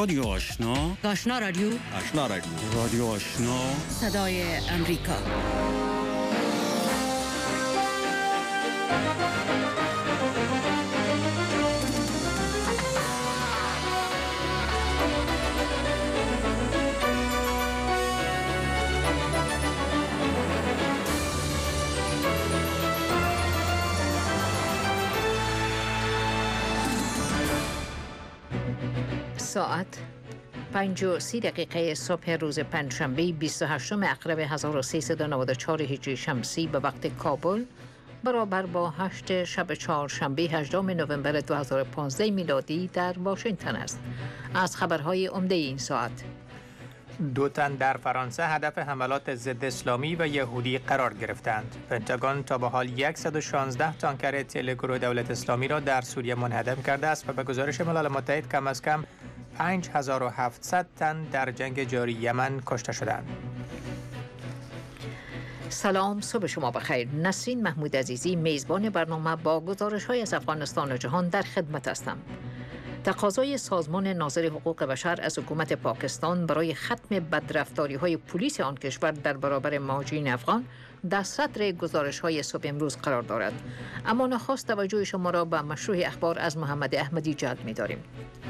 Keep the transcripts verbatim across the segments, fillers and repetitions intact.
رادیو آشنا آشنا رادیو آشنا رادیو رادیو آشنا صدای امریکا. ساعت پنج و سی دقیقه صبح روز پنجشنبه بیست و هشتم اکتبر هزار و سیصد و نود و چهار هجری شمسی به وقت کابل برابر با هشت شب چهارشنبه هجدهم نوامبر دو هزار و پانزده میلادی در واشنگتن است. از خبرهای عمده این ساعت: دو تن در فرانسه هدف حملات ضد اسلامی و یهودی قرار گرفتند. پنتاگون تا به حال صد و شانزده تانکر تل گروه دولت اسلامی را در سوریه منهدم کرده است و به گزارش ملل متحد کم از کم پنج هزار و هفتصد تن در جنگ جاری یمن کشته شدند. سلام، صبح شما بخیر. نسرین محمود عزیزی میزبان برنامه با گزارش‌های از افغانستان و جهان در خدمت هستم. تقاضای سازمان ناظر حقوق بشر از حکومت پاکستان برای ختم بدرفتاری‌های پلیس آن کشور در برابر مهاجرین افغان در صدر گزارش‌های صبح امروز قرار دارد. اما نخست توجه شما را به مشروع اخبار از محمد احمدی جلب می‌داریم.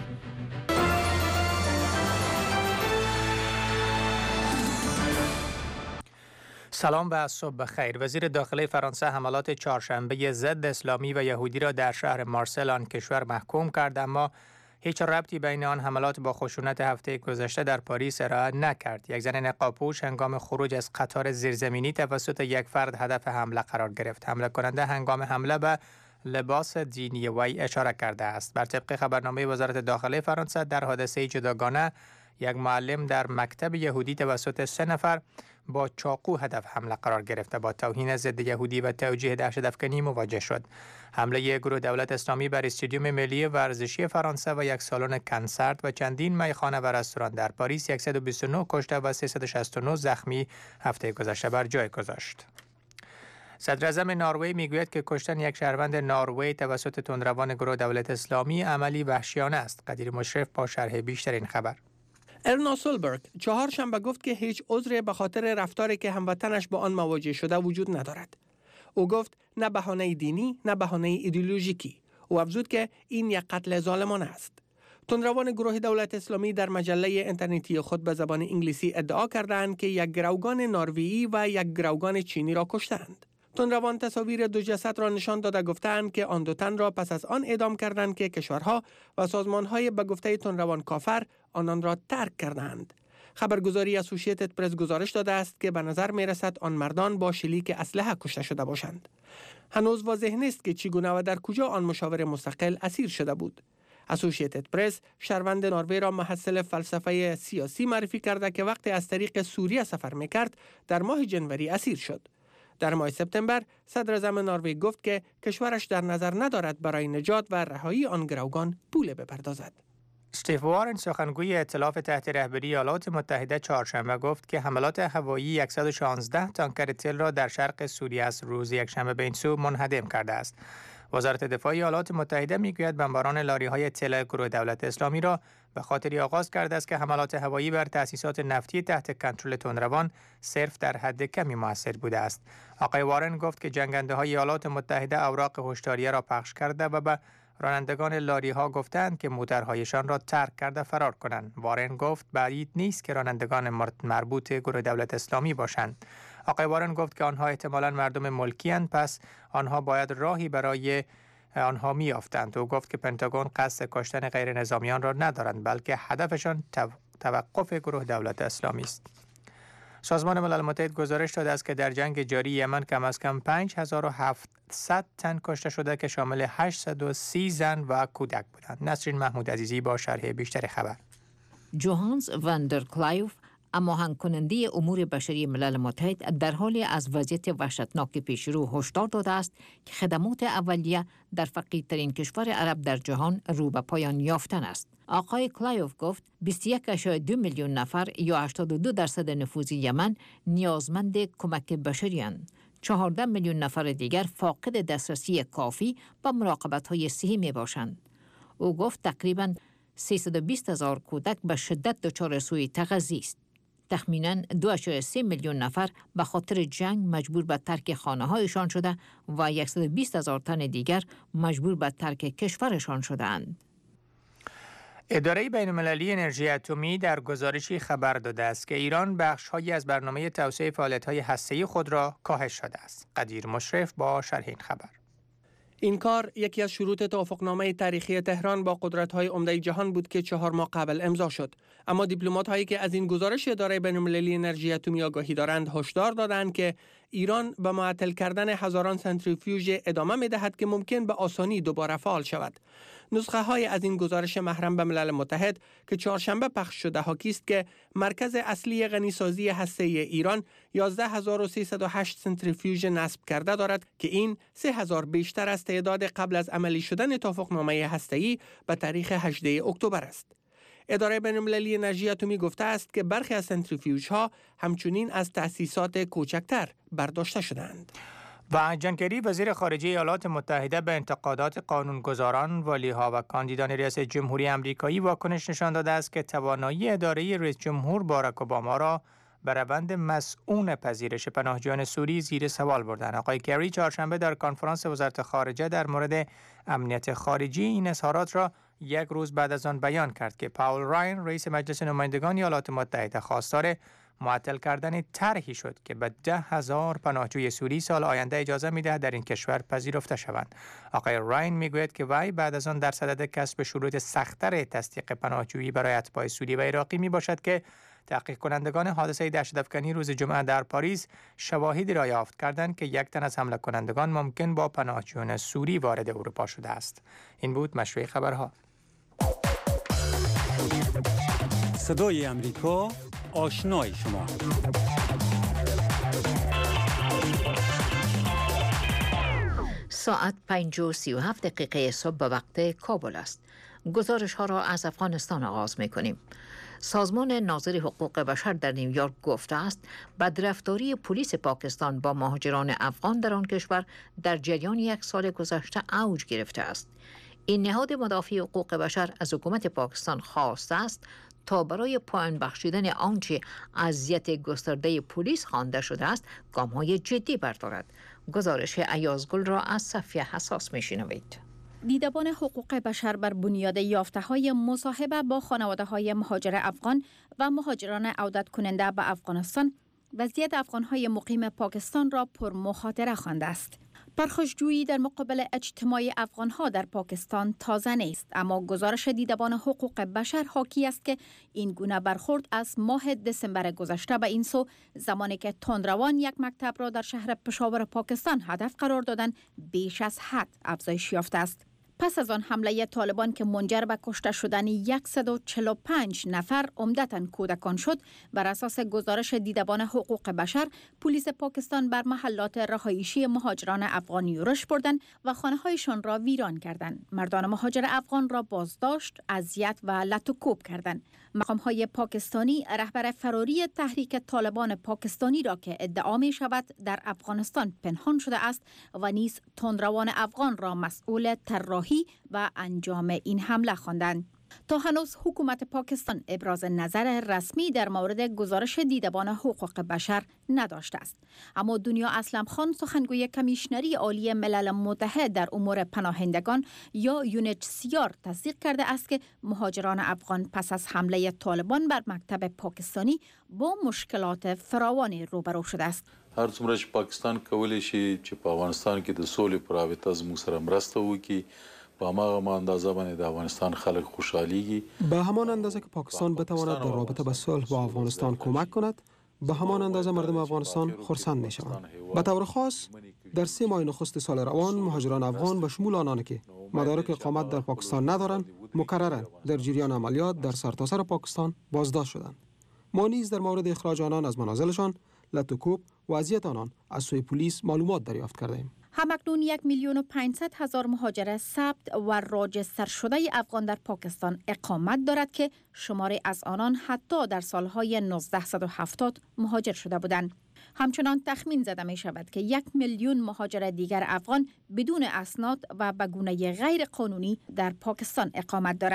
سلام و صبح بخیر. وزیر داخلی فرانسه حملات چهارشنبه ضد اسلامی و یهودی را در شهر مارسل آن کشور محکوم کرد، اما هیچ ربطی بین آن حملات با خشونت هفته گذشته در پاریس ارائه نکرد. یک زن نقاب‌پوش هنگام خروج از قطار زیرزمینی توسط یک فرد هدف حمله قرار گرفت. حمله کننده هنگام حمله به لباس دینی وی اشاره کرده است. بر طبق خبرنامه وزارت داخلی فرانسه، در حادثه جداگانه یک معلم در مکتب یهودی توسط سه نفر با چاقو هدف حمله قرار گرفته با توهین ضد یهودی و توجیه دهشت‌افکنی مواجه شد. حمله گروه دولت اسلامی بر استادیوم ملی ورزشی فرانسه و یک سالن کنسرت و چندین میخانه و رستوران در پاریس صد و بیست و نه کشته و سیصد و شصت و نه زخمی هفته گذشته بر جای گذاشت. صدر اعظم نروژ میگوید که کشتن یک شهروند نروژ توسط تندروان گروه دولت اسلامی عملی وحشیانه است. قدیر مشرف با شرح بیشتر این خبر. ارنا سولبرگ چهارشنبه گفت که هیچ عذری به خاطر رفتاری که هموطنش با آن مواجه شده وجود ندارد. او گفت نه بهانه دینی نه بهانه ایدئولوژیکی. او افزود که این یک قتل ظالمانه است. تندروان گروه دولت اسلامی در مجله اینترنتی خود به زبان انگلیسی ادعا کردند که یک گروگان نروژی و یک گروگان چینی را کشتند. تندروان تصاویر دو جسد را نشان داده گفتند که آن دو تن را پس از آن اعدام کردند که کشورها و سازمانهای به گفته تندروان کافر آنان را ترک کردند. خبرگزاری اسوسییتد پرس گزارش داده است که به نظر می رسد آن مردان با شلیک اسلحه کشته شده باشند. هنوز واضح نیست که چگونه و در کجا آن مشاور مستقل اسیر شده بود. اسوسییتد پرس شهروند نروژ را محصل فلسفه سیاسی معرفی کرده که وقتی از طریق سوریه سفر می‌کرد در ماه جنوری اسیر شد. در ماه سپتامبر صدر اعظم نروژ گفت که کشورش در نظر ندارد برای نجات و رهایی آن گروگان پول بپردازد. استیو وارن سخنگوی ائتلاف تحت رهبری ایالات متحده چهارشنبه گفت که حملات هوایی صد و شانزده تانکر تل را در شرق سوریه از روز یکشنبه به این سو منهدم کرده است. وزارت دفاع ایالات متحده میگوید بمباران لاری‌های تل گروه دولت اسلامی را به خاطر آغاز کرده است که حملات هوایی بر تأسیسات نفتی تحت کنترل تندروان صرف در حد کمی مؤثر بوده است. آقای وارن گفت که جنگنده‌های ایالات متحده اوراق هشداری را پخش کرده و به رانندگان لاری‌ها گفتند که موترهایشان را ترک کرده فرار کنند. وارن گفت بعید نیست که رانندگان مربوط گروه دولت اسلامی باشند. آقای وارن گفت که آنها احتمالاً مردم ملکی اند، پس آنها باید راهی برای آنها می‌یافتند. او گفت که پنتاگون قصد کشتن غیر نظامیان را ندارند، بلکه هدفشان توقف گروه دولت اسلامی است. سازمان ملل متحد گزارش داده است که در جنگ جاری یمن کم از کم پنج هزار و هفتصد تن کشته شده که شامل هشتصد و سی زن و کودک بودند. نسرین محمود عزیزی با شرح بیشتر خبر. جوهانس واندرکلایف، هماهنگ کننده امور بشری ملل متحد، در حال از وضعیت وحشتناک پیشرو هشدار داده است که خدمات اولیه در فقیرترین کشور عرب در جهان رو به پایان یافتن است. آقای کلایوف گفت بیست و یک ممیز دو میلیون نفر یا هشتاد و دو درصد نفوذ یمن نیازمند کمک بشری اند. چهارده میلیون نفر دیگر فاقد دسترسی کافی به مراقبت‌های صحی می باشند. او گفت تقریباً سیصد و بیست هزار کودک به شدت دچار سوء تغذیه است. تخمیناً دو ممیز سه میلیون نفر به خاطر جنگ مجبور به ترک خانه‌هایشان شده و صد و بیست هزار تن دیگر مجبور به ترک کشورشان شدند. اداره بین‌المللی انرژی اتمی در گزارشی خبر داده است که ایران بخش‌هایی از برنامه توسعه فعالیت‌های هسته‌ای خود را کاهش داده است. قدیر مشرف با شرح این خبر. این کار یکی از شروط توافقنامه تاریخی تهران با قدرت‌های عمده جهان بود که چهار ماه قبل امضا شد. اما دیپلمات‌هایی که از این گزارش اداره بین‌المللی انرژی اتمی آگاهی دارند هشدار دادند که ایران به معطل کردن هزاران سنتریفیوژ ادامه می‌دهد که ممکن به آسانی دوباره فعال شود. نسخه های از این گزارش محرم به ملل متحد که چهارشنبه پخش شده حاکی است که مرکز اصلی غنیسازی هسته‌ای ایران یازده هزار و سیصد و هشت سنتریفیوژ نصب کرده دارد که این سه هزار بیشتر از تعداد قبل از عملی شدن توافقنامه هسته‌ای به تاریخ هجدهم اکتبر است. اداره بین‌المللی انرژی اتمی گفته است که برخی از سنتریفیوژها همچنین از تأسیسات کوچکتر برداشته شدند. و جان کری وزیر خارجه ایالات متحده به انتقادات قانونگذاران، والیها و کاندیدان ریاست جمهوری آمریکایی واکنش نشان داده است که توانایی اداره رئیس جمهور باراک اوباما را به روند مسئول پذیرش پناهجویان سوری زیر سوال بردند. آقای کری چهارشنبه در کنفرانس وزارت خارجه در مورد امنیت خارجی این اظهارات را یک روز بعد از آن بیان کرد که پاول راین رئیس مجلس نمایندگان ایالات متحده خواستار معطل کردن طرحی شد که به ده هزار پناهجوی سوری سال آینده اجازه می‌دهد در این کشور پذیرفته شوند. آقای راین میگوید که وی بعد از آن در صدد کسب شروط سخت‌تر تصدیق پناهجویی برای اتباع سوری و عراقی میباشد که تحقیق کنندگان حادثه دهشت‌افکنی روز جمعه در پاریس شواهدی را یافت کردند که یک تن از حمله کنندگان ممکن با پناهجویان سوری وارد اروپا شده است. این بود مشروع خبرها. صدای امریکا، آشنای شما. ساعت پنج و سی و هفت دقیقه صبح به وقت کابل است. گزارش ها را از افغانستان آغاز می کنیم. سازمان ناظر حقوق بشر در نیویورک گفته است بدرفتاری پلیس پاکستان با مهاجران افغان در آن کشور در جریان یک سال گذشته اوج گرفته است. این نهاد مدافع حقوق بشر از حکومت پاکستان خواسته است تا برای پایان بخشیدن آنچه اذیت گسترده پلیس خوانده شده است گام‌های جدی بردارد. گزارش ایازگل را از صفیه حساس می‌شنوید. دیدبان حقوق بشر بر بنیاد یافته‌های مصاحبه با خانواده‌های مهاجر افغان و مهاجران عودت کننده به افغانستان وضعیت افغان‌های مقیم پاکستان را پر مخاطره خوانده است. پرخاشجویی در مقابل اجتماع افغان‌ها در پاکستان تازه نیست، اما گزارش دیدبان حقوق بشر حاکی است که این گونه برخورد از ماه دسامبر گذشته به این سو زمانی که تندروان یک مکتب را در شهر پشاور پاکستان هدف قرار دادن بیش از حد افزایش یافته است. پس از آن حمله طالبان که منجر به کشته شدن صد و چهل و پنج نفر عمدتاً کودکان شد، بر اساس گزارش دیدبان حقوق بشر پلیس پاکستان بر محلات رهایشی مهاجران افغان یورش بردند و خانه‌هایشان را ویران کردند. مردان مهاجر افغان را بازداشت، اذیت و لط و کوب کردند. مقام‌های پاکستانی رهبر فراری تحریک طالبان پاکستانی را که ادعا می شود در افغانستان پنهان شده است و نیز تندروان افغان را مسئول طراحی و انجام این حمله خواندند. تا هنوز حکومت پاکستان ابراز نظر رسمی در مورد گزارش دیدبان حقوق بشر نداشته است. اما دنیا اسلم خان سخنگوی کمیشنری عالی ملل متحد در امور پناهندگان یا یونچسیار تصدیق کرده است که مهاجران افغان پس از حمله طالبان بر مکتب پاکستانی با مشکلات فراوانی روبرو شده است. هر څومره چې پاکستان کولی شي چې په افغانستان کې د سولې په رابطه زموږ سره مرسته وکړي با هماغه اندازه باندې د افغانستان خلک خوشحالیږي. به همان اندازه که پاکستان بتواند در رابطه به صلح با افغانستان کمک کند، به همان اندازه مردم افغانستان خرسند می شوند. به طور خاص در سه ماه نخست سال روان مهاجران افغان به شمول آنانی که مدارک اقامت در پاکستان ندارند مکررا در جریان عملیات در سرتاسر پاکستان بازداشت شدند. ما نیز در مورد اخراج آنان از منازلشان، لط و کوب و اذیت آنان از سوی پلیس معلومات دریافت کردیم. همکنون یک میلیون و پانصد هزار مهاجر ثبت و راجستر شده افغان در پاکستان اقامت دارد که شماری از آنان حتی در سالهای نوزده هفتاد مهاجر شده بودند. همچنان تخمین زده می شود که یک میلیون مهاجر دیگر افغان بدون اسناد و به گونه غیر قانونی در پاکستان اقامت دارند.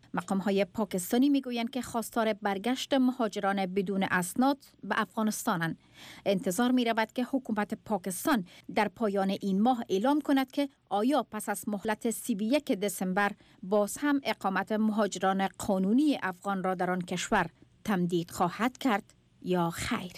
مقام‌های پاکستانی میگویند که خواستار برگشت مهاجران بدون اسناد به افغانستانند. انتظار می‌رود که حکومت پاکستان در پایان این ماه اعلام کند که آیا پس از مهلت سی و یک دسامبر باز هم اقامت مهاجران قانونی افغان را در آن کشور تمدید خواهد کرد یا خیر.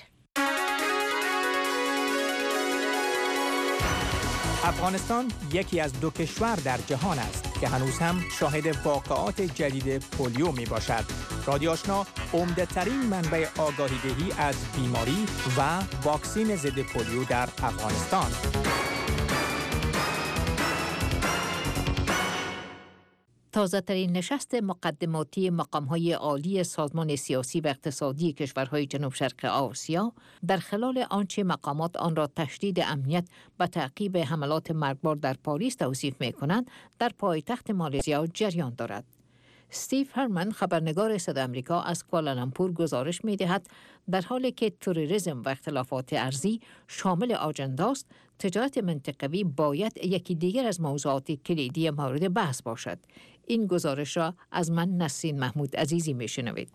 افغانستان یکی از دو کشور در جهان است که هنوز هم شاهد واقعات جدید پولیو می باشد. رادیو آشنا عمده ترین منبع آگاهی دهی از بیماری و واکسین ضد پولیو در افغانستان. تازه‌ترین نشست مقدماتی مقام‌های عالی سازمان سیاسی و اقتصادی کشورهای جنوب شرق آسیا در خلال آنچه مقامات آن را تشدید امنیت به تعقیب حملات مرگبار در پاریس توصیف می‌کنند، در پایتخت مالزیا جریان دارد. استیو هرمن، خبرنگار صدای آمریکا از کوالالامپور، گزارش می‌دهد در حالی که تروریسم و اختلافات ارضی شامل آجنداست، تجارت منطقوی باید یکی دیگر از موضوعات کلیدی مورد بحث باشد. این گزارش را از من نسرین محمود عزیزی میشنوید.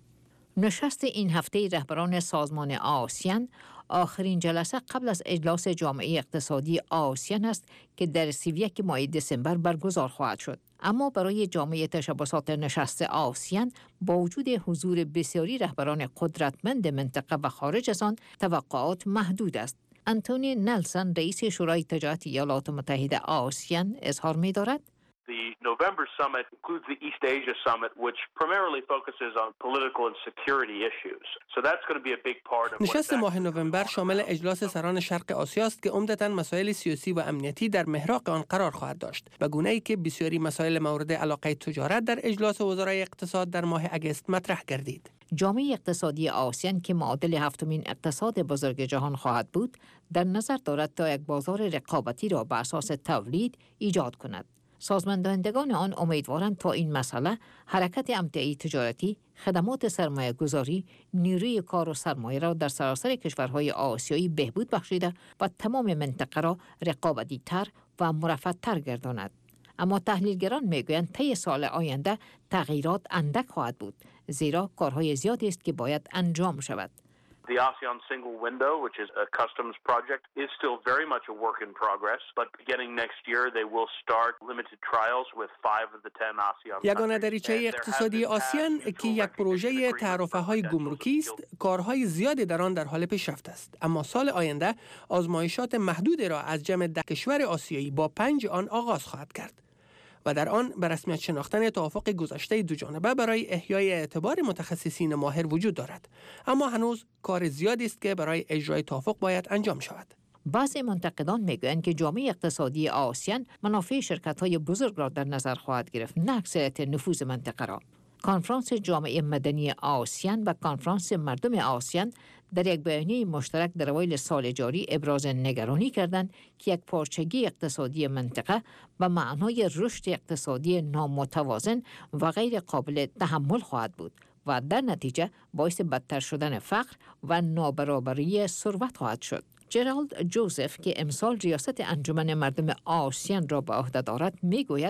نشست این هفته رهبران سازمان آسیان آخرین جلسه قبل از اجلاس جامعه اقتصادی آسیان است که در سی و یک ماه دسامبر برگزار خواهد شد. اما برای جامعه تشبسات نشست آسیان با وجود حضور بسیاری رهبران قدرتمند منطقه و خارج از آن توقعات محدود است. انتونی نلسن، رئیس شورای تجارت ایالات متحده آسیان، اظهار می‌دارد: The November summit includes the East Asia summit, which primarily focuses on political and security issues. So that's going to be a big part of نشست ماه نوامبر شامل اجلاس سران شرق آسیا است که عمدتاً مسائل سیاسی و امنیتی در محراق آن قرار خواهد داشت، به گونه‌ای که بسیاری مسائل مورد علاقه تجارت در اجلاس وزرای اقتصاد در ماه اگست مطرح گردید. جامعه اقتصادی آسیان که معادل هفتمین اقتصاد بزرگ جهان خواهد بود، در نظر دارد تا یک بازار رقابتی را بر اساس تولید ایجاد کند. سازماندهندگان آن امیدوارند تا این مسئله حرکت امتعی تجارتی، خدمات سرمایه گذاری، نیروی کار و سرمایه را در سراسر کشورهای آسیایی بهبود بخشیده و تمام منطقه را رقابتی تر و مرفه تر گرداند. اما تحلیلگران میگویند طی سال آینده تغییرات اندک خواهد بود، زیرا کارهای زیادی است که باید انجام شود. The ASEAN single window, which is a customs project, is still very much a work in progress, but beginning next year they will start limited trials with five of the ten ASEAN countries. یگانه دریچه اقتصادی آسیان که یک پروژه تعرفه‌های گمرکی است، کارهای زیادی در آن در حال پیشرفت است. اما سال آینده آزمایشات محدودی را از جمع ده کشور آسیایی با پنج آن آغاز خواهد کرد و در آن به رسمیت شناختن توافق گذشته دو جانبه برای احیای اعتبار متخصصین ماهر وجود دارد. اما هنوز کار زیادی است که برای اجرای توافق باید انجام شود. بعضی منتقدان میگویند که جامعه اقتصادی آسیان منافع شرکت‌های بزرگ را در نظر خواهد گرفت، نه اکثریت نفوذ منطقه را. کنفرانس جامعه مدنی آسیان و کنفرانس مردم آسیان در یک بیانیه مشترک در اوایل سال جاری ابراز نگرانی کردند که یک پارچگی اقتصادی منطقه به معنای رشد اقتصادی نامتوازن و غیر قابل تحمل خواهد بود و در نتیجه باعث بدتر شدن فقر و نابرابری ثروت خواهد شد. جرالد جوزف که امسال ریاست انجمن مردم آسیان را به عهده دارد میگوید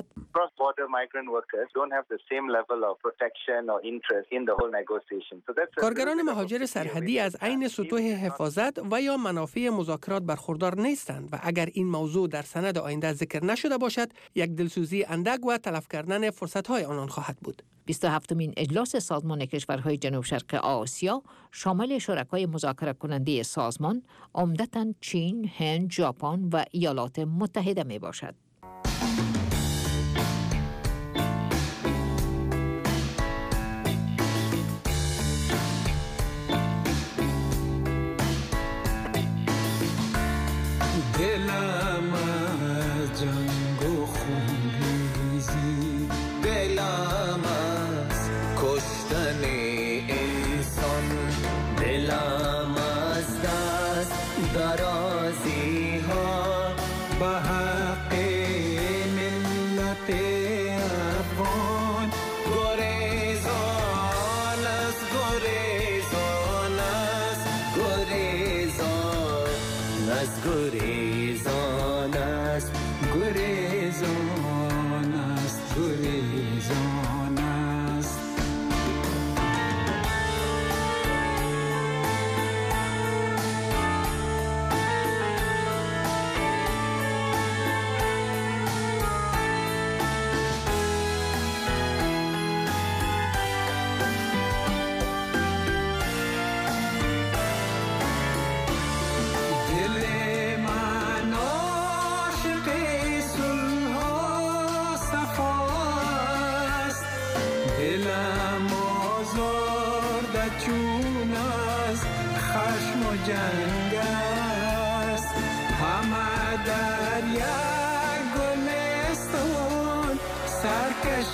کارگران مهاجر سرحدی از عین سطوح حفاظت و یا منافع مذاکرات برخوردار نیستند و اگر این موضوع در سند آینده ذکر نشده باشد، یک دلسوزی اندک و تلف کردن فرصت‌های آنان خواهد بود. بیست و هفتمین اجلاس سازمان کشورهای جنوب شرق آسیا شامل شرکای مذاکره کننده سازمان عمدتاً چین، هند، ژاپن و ایالات متحده می باشد. دلم از جنگ و خونریزی، دلم از کشتن انسان، دلم از دست درازی ها به حق ملت افغان. گریزان است، گریزان است، گریزان است، گریزان است، گریزان است، گریزان است. دلم آزرده چون از خشم و جنگ است، همه در یک گلستان سر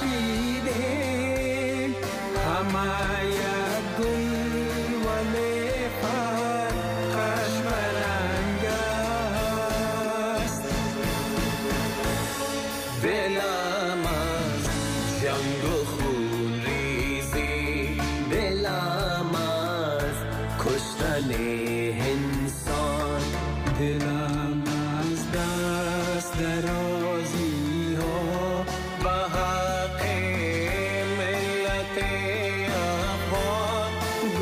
کشیدیم، همه یک گل ولی فرقش برنگ است. دلم از جنگ و خون ریزی، دلم از کشتن انسان، دلم از دست درازی ها به حق ملت افغان،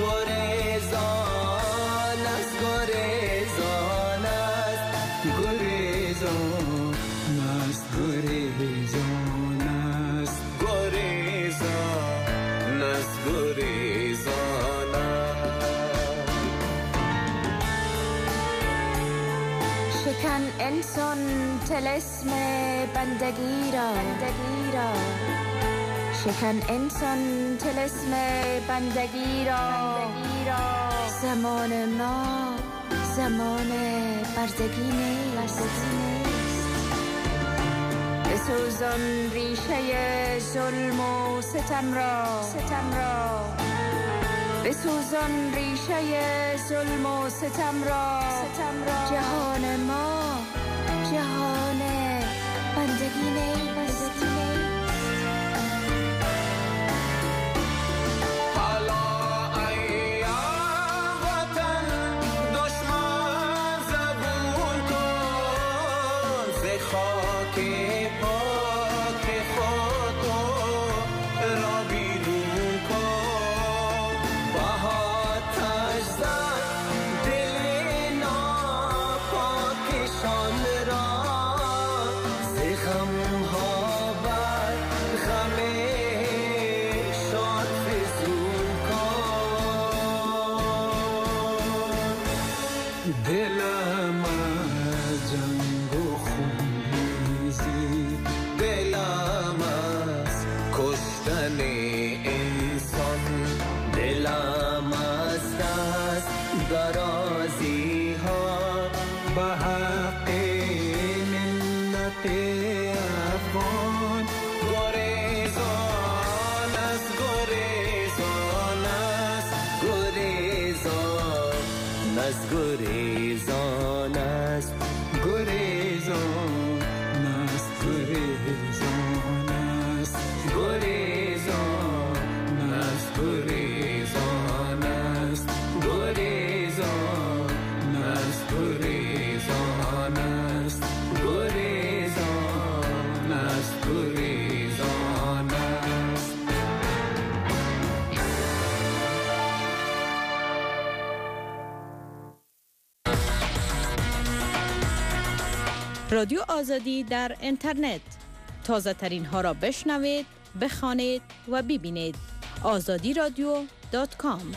گریزان است، گریزان است، گریزان است، گریزان است، گریزان است، گریزان است. شکن انسان طلسم بندگی را، شکن انسان طلسم بندگی را، زمان ما زمان بردگی نیست. بسوزان ریشه ظلم و ستم را، بسوزان ریشه ظلم و ستم را، جهان ما جهان بندگی نیست. دلم از جنگ و خونریزی، دلم از کشتن انسان، دلم از دست درازی ها به حق ملت افغان، گریزان است، گریزان است، گریزان است، گریزان است، گریزان است، گریزان است، گریزان است، گریزان است، گریزان است، گریزان است، گریزان است، گریزان است. رادیو آزادی در اینترنت، تازه ترین ها را بشنوید، بخوانید و ببینید. آزادی رادیو دات کام.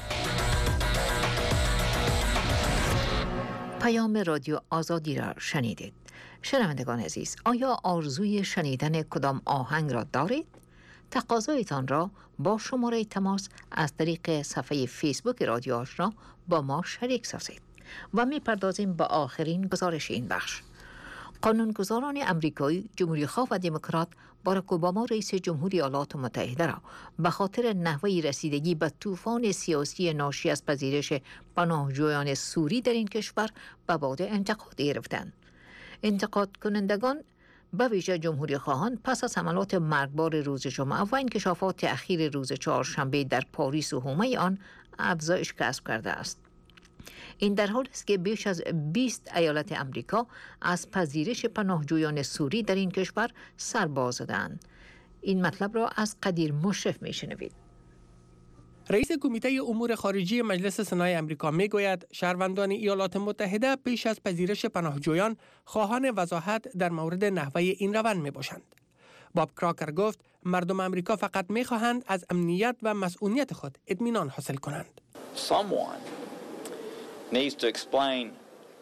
پیام رادیو آزادی را شنیدید. شنوندگان عزیز، آیا آرزوی شنیدن کدام آهنگ را دارید؟ تقاضایتان را با شماره تماس از طریق صفحه فیسبوک رادیو آشنا با ما شریک سازید. و می پردازیم به آخرین گزارش این بخش. قانونگذاران امریکایی، جمهوری خواه و دموکرات باراک اوباما رئیس جمهوری ایالات متحده را به خاطر نحوه رسیدگی به طوفان سیاسی ناشی از پذیرش پناهجویان سوری در این کشور به باد انتقاد گرفتند. انتقاد کنندگان به ویژه جمهوری خواهان پس از حملات مرگبار روز جمعه و انکشافات اخیر روز چهارشنبه در پاریس و حومه آن افزایش کسب کرده است. این در حالی است که بیش از بیست ایالت امریکا از پذیرش پناهجویان سوری در این کشور سر باز دادند. این مطلب را از قدیر مشرف میشنوید. رئیس کمیته امور خارجی مجلس سنای امریکا میگوید شهروندان ایالات متحده پیش از پذیرش پناهجویان خواهان وضاحت در مورد نحوه این روند می باشند. باب کراکر گفت مردم امریکا فقط می خواهند از امنیت و مسئولیت خود اطمینان حاصل کنند. Someone needs to explain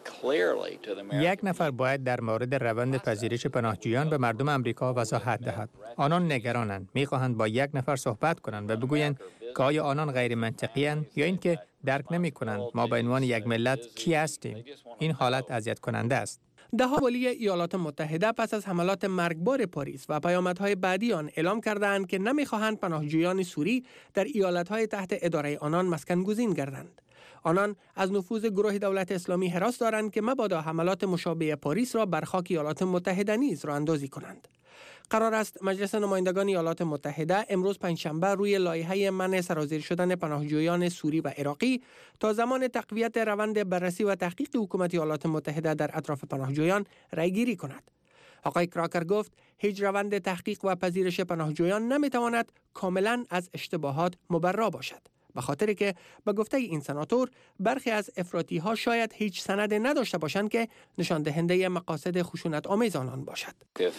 یک نفر باید در مورد روند پذیرش پناهجویان به مردم آمریکا وضاحت دهد. آنان نگرانند، می‌خواهند با یک نفر صحبت کنند و بگویند که آیا آنان غیر منطقی اند یا اینکه درک نمی‌کنند ما به عنوان یک ملت کی هستیم. این حالت اذیت کننده است. ده‌ها والی ایالات متحده پس از حملات مرگبار پاریس و پیامدهای بعدی آن اعلام کردند که نمی‌خواهند پناهجویان سوری در ایالت‌های تحت اداره آنان مسکن گزین گردند. آنان از نفوذ گروه دولت اسلامی هراس دارند که مبادا حملات مشابه پاریس را بر خاک ایالات متحده نیز راه اندازی کنند. قرار است مجلس نمایندگان ایالات متحده امروز پنجشنبه روی لایحه منع سرازیر شدن پناهجویان سوری و عراقی تا زمان تقویت روند بررسی و تحقیق حکومت ایالات متحده در اطراف پناهجویان رأیگیری کند. آقای کراکر گفت هیچ روند تحقیق و پذیرش پناهجویان نمیتواند کاملا از اشتباهات مبرا باشد، به خاطر که به گفته این سناتور برخی از افراطی ها شاید هیچ سند نداشته باشند که نشان دهنده مقاصد خشونت آمیز آنان باشد.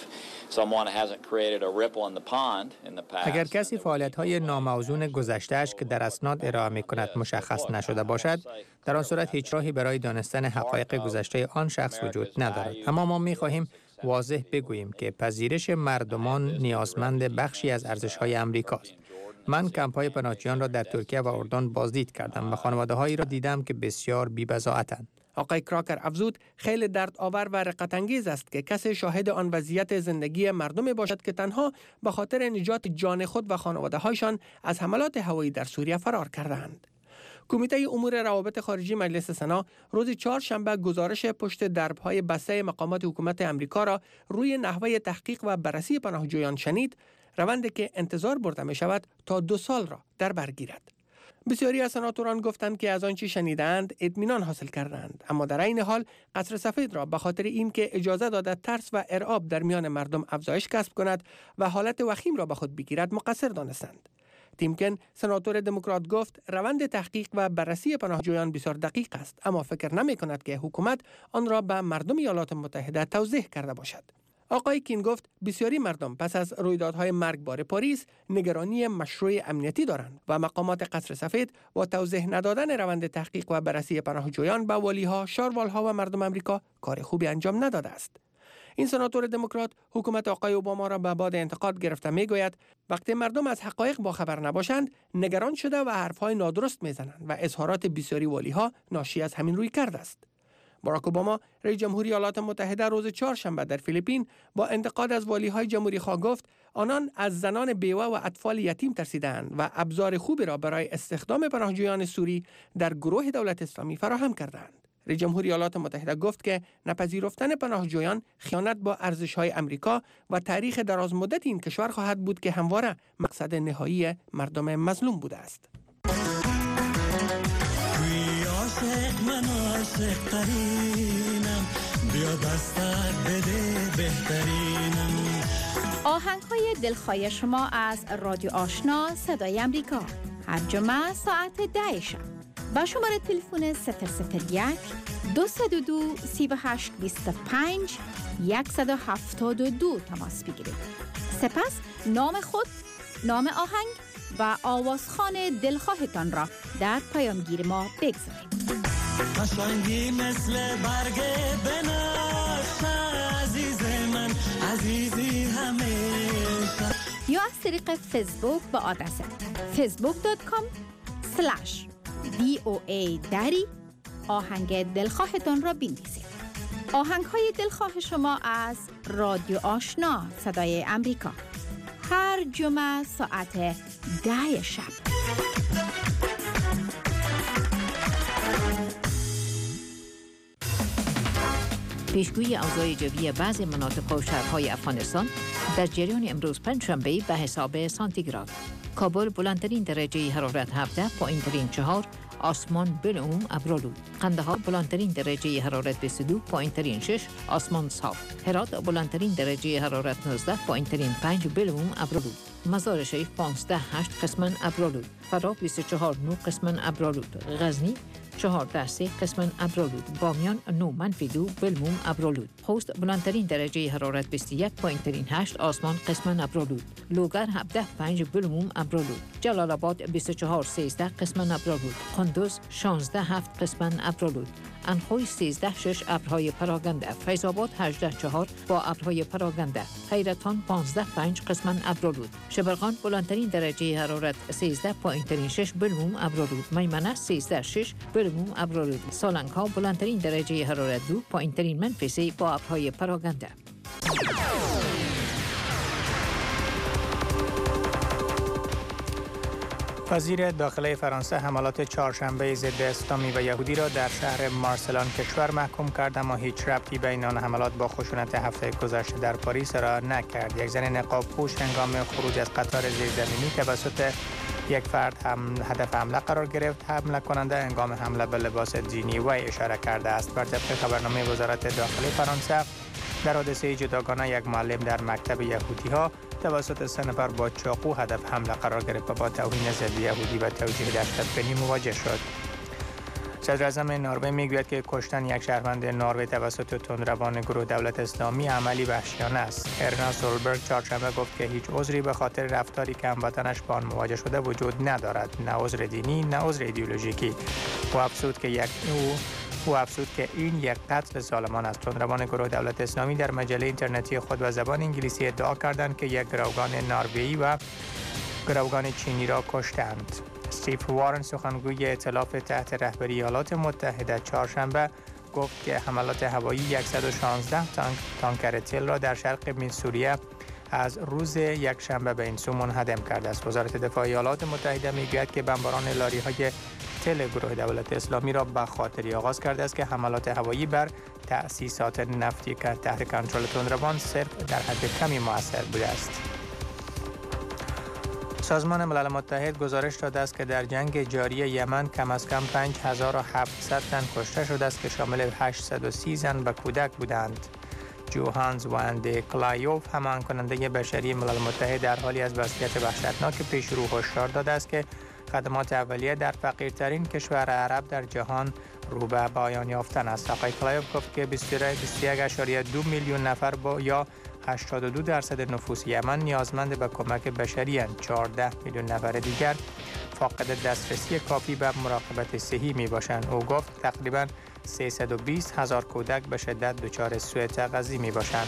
اگر کسی فعالیت های ناموزون گذشته‌اش که در اسناد ارائه می کند مشخص نشده باشد، در آن صورت هیچ راهی برای دانستن حقایق گذشته آن شخص وجود ندارد. اما ما می خواهیم واضح بگوییم که پذیرش مردمان نیازمند بخشی از ارزش‌های آمریکاست. من کمپ‌های پناهجویان را در ترکیه و اردن بازدید کردم و خانواده‌هایی را دیدم که بسیار بی‌بضاعتند. آقای کراکر افزود خیلی دردآور و رقت‌انگیز است که کسی شاهد آن وضعیت زندگی مردمی باشد که تنها به خاطر نجات جان خود و خانواده‌هایشان از حملات هوایی در سوریه فرار کردند. کمیته امور روابط خارجی مجلس سنا روز چهارشنبه گزارش پشت درب‌های بسته مقامات حکومت آمریکا را روی نحوه تحقیق و بررسی پناهجویان شنید، روندی که انتظار برده می شود تا دو سال را در بر گیرد. بسیاری از سناتوران گفتند که از آنچه شنیدند اطمینان حاصل کردند، اما در این حال قصر سفید را به خاطر اینکه اجازه داده ترس و ارعاب در میان مردم افزایش کسب کند و حالت وخیم را به خود بگیرد مقصر دانستند. تیمکن سناتور دموکرات گفت روند تحقیق و بررسی پناهجویان بسیار دقیق است، اما فکر نمی کند که حکومت آن را به مردم ایالات متحده توضیح کرده باشد. آقای کین گفت بسیاری مردم پس از رویدادهای مرگبار پاریس نگرانی مشروع امنیتی دارند و مقامات قصر سفید با توضیح ندادن روند تحقیق و بررسی پناهجویان به والیها، شاروالها و مردم آمریکا کار خوبی انجام نداده است. این سناتور دموکرات حکومت آقای اوباما را به باد انتقاد گرفته میگوید وقتی مردم از حقایق باخبر نباشند نگران شده و حرفهای نادرست میزنند و اظهارات بسیاری والیها ناشی از همین روی کرده است. باراک اوباما رئیس جمهوری ایالات متحده روز چهارشنبه در فیلیپین با انتقاد از والیهای جمهوری خواه گفت آنان از زنان بیوه و اطفال یتیم ترسیدند و ابزار خوبی را برای استخدام پناهجویان سوری در گروه دولت اسلامی فراهم کردند. رئیس جمهوری ایالات متحده گفت که نپذیرفتن پناهجویان خیانت با ارزش‌های آمریکا و تاریخ دراز مدت این کشور خواهد بود که همواره مقصد نهایی مردم مظلوم بوده است. من عاشق ترینم بیا دستت بده بهترینم. آهنگ‌های دلخواه شما از رادیو آشنا صدای آمریکا هر جمعه ساعت ده شب با شماره تلفن صفر صفر یک دو صفر دو سه هشت دو پنج صفر یک هفت دو تماس بگیرید. سپس نام خود، نام آهنگ و آوازخوان دلخواهتان را در پیامگیر ما بگذارید. قشنگی مثل برگ بنفشه عزیز من عزیزی همیشه. یا از طریق فیسبوک با آدرس فیسبوک دات کام سلش دی او ای دری آهنگ دلخواهتان را بنویسید. آهنگ های دلخواه شما از رادیو آشنا صدای آمریکا هر جمعه ساعت ده شب. پیشگویی اوضاع جوی بعضی مناطق و شهرهای افغانستان در جریان امروز پنجشنبه به حساب سانتیگراد. کابل بلندترین درجه حرارت هفده، پایینترین چهار، آسمان بالعموم ابرآلود. قندهار بلندترین درجه حرارت بیست و دو، پایینترین شش، آسمان صاف. هرات بلندترین درجه حرارت نوزده، پایینترین پنج، بالعموم ابرآلود. مزار شریف پانزده هشت قسماً ابرآلود. فراه بیست و چهار نه قسماً ابرآلود. غزنی چهارده سه قسماً ابرآلود. بامیان نه منفی دو، بالعموم ابرآلود. خوست بلندترین درجه حرارت بیست و یک، پایینترین هشت، آسمان قسماً ابرآلود. لوگر هفده پنج، بالعموم ابرآلود. جلال آباد بیست و چهار سیزده قسماً ابرآلود. قندوز شانزده هفت قسماً ابرآلود. انخوی سیزده شش ابرهای پراگنده، فیض آباد هجده چهار با ابرهای پراگنده، حیرتان پانزده پنج قسما ابرآلود، شبرغان بلندترین درجه حرارت سیزده پایینترین شش برموم ابرآلود، میمنه سیزده شش برموم ابرآلود، سالنگ‌ها بلندترین درجه حرارت دو پایینترین منفی سه با ابرهای پراگنده. وزیر داخله فرانسه حملات چهارشنبه ضد اسلامی و یهودی را در شهر مارسلان کشور محکوم کرد، اما هیچ ربطی بین آن حملات با خشونت هفته گذشته در پاریس را نکرد. یک زن نقاب پوش هنگام خروج از قطار زیرزمینی توسط یک فرد هم هدف حمله قرار گرفت. حمله کننده هنگام حمله به لباس دینی و اشاره کرده است. بر طبق خبرنامه وزارت داخله فرانسه، در حادثه جداگانه یک معلم در مکتب یهودی ها توسط سه نفر با چاقو هدف حمله قرار گرفت و با توهین ضد یهودی و توجیه دهشت‌افکنی مواجه شد. صدر اعظم نروژ میگوید که کشتن یک شهروند نروژ توسط تندروان گروه دولت اسلامی عملی وحشیانه است. ارنا سولبرگ چهارشنبه گفت که هیچ عذری به خاطر رفتاری که هموطنش با آن مواجه شده وجود ندارد، نه عذر دینی نه عذر ایدئولوژیکی. و افزود که یک او او افزود که این یک قتل ظالمانه است. تندروان گروه دولت اسلامی در مجله اینترنتی خود و زبان انگلیسی ادعا کردند که یک گروگان نروژی و گروگان چینی را کشتند. استیو وارن سخنگوی ائتلاف تحت رهبری ایالات متحده چهارشنبه گفت که حملات هوایی صد و شانزده تانک تانکر تل را در شرق میسوری از روز یک شنبه به این سو منهدم کرده است. وزارت دفاع ایالات متحده میگوید که بمباران لاری‌های تل گروه دولت اسلامی را به خاطری آغاز کرده است که حملات هوایی بر تأسیسات نفتی که تحت کنترل تندروان صرف در حد کمی مؤثر بوده است. سازمان ملل متحد گزارش داده است که در جنگ جاری یمن کم از کم پنج هزار و هفتصد تن کشته شده است که شامل هشتصد و سی زن و کودک بودند. جوهانس واندر کلایوف، همان کننده بشری ملل متحد، در حالی از وضعیت وحشتناک پیش رو هشدار داده است که خدمات اولیه در فقیرترین کشور عرب در جهان رو به پایان یافتن است. آقای کلایوف گفت که بیست و یک ممیز دو میلیون نفر با یا هشتاد و دو درصد نفوس یمن نیازمند به کمک بشری اند. چهارده میلیون نفر دیگر فاقد دسترسی کافی به مراقبت صحی می باشند. او گفت تقریباً سیصد و بیست هزار کودک به شدت دچار سوء تغذیه می باشند.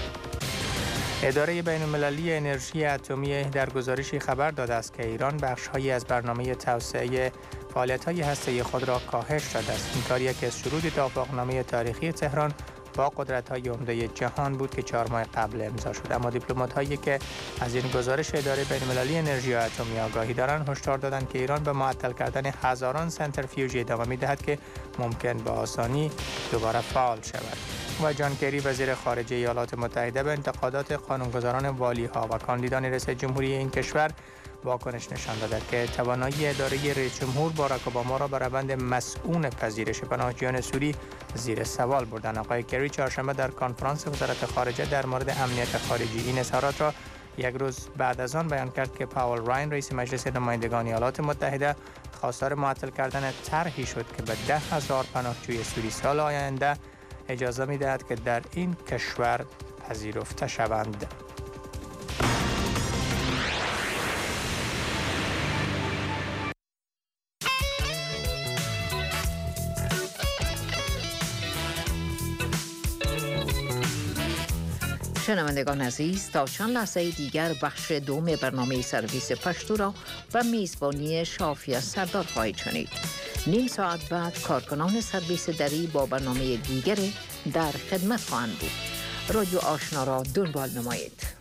اداره بین‌المللی انرژی اتمی در گزارشی خبر داده است که ایران بخش‌هایی از برنامه توسعه فعالیت‌های هسته‌ای خود را کاهش داده است. این کار یکی از شروط توافقنامه تاریخی تهران با قدرت‌های عمده جهان بود که چهار ماه قبل امضا شد. اما دیپلمات‌هایی که از این گزارش اداره بین‌المللی انرژی اتمی آگاهی دارند هشدار دادند که ایران به معطل کردن هزاران سنتریفیوژ ادامه می‌دهد که ممکن به آسانی دوباره فعال شود. و جان کری وزیر خارجه ایالات متحده به انتقادات قانونگذاران والی‌ها و کاندیدان رئیس جمهوری این کشور واکنش نشان داد که توانایی اداره رئیس جمهور باراک اوباما را به روند مسئول پذیرش پناهجویان سوری زیر سوال بردند. آقای کری چهارشنبه در کنفرانس وزارت خارجه در مورد امنیت خارجی این اظهارات را یک روز بعد از آن بیان کرد که پاول راین رئیس مجلس نمایندگان ایالات متحده خواستار معطل کردن طرحی شد که به ده هزار پناهجوی سوری سال آینده اجازه می‌دهد که در این کشور پذیرفته شوند. شنوندگان عزیز، تا چند لحظه دیگر بخش دوم برنامه سرویس پشتو را به میزبانی شافیه سردار خواهید شنید. نیم ساعت بعد کارکنان سرویس دری با برنامه دیگری در خدمت خواهند بود. رادیو آشنا را دنبال نمایید.